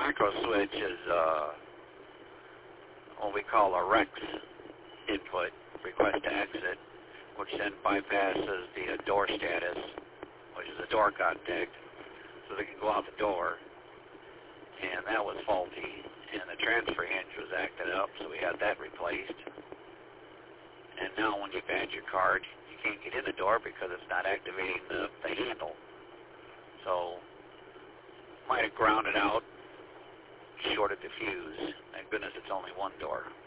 micro switch is what we call a REX input, request to exit, which then bypasses the door status, which is a door contact, so they can go out the door. And that was faulty, and the transfer hinge was acting up, so we had that replaced. And now when you badge your card, you can't get in the door because it's not activating the handle. So, might have grounded out, shorted the fuse. Thank goodness it's only one door.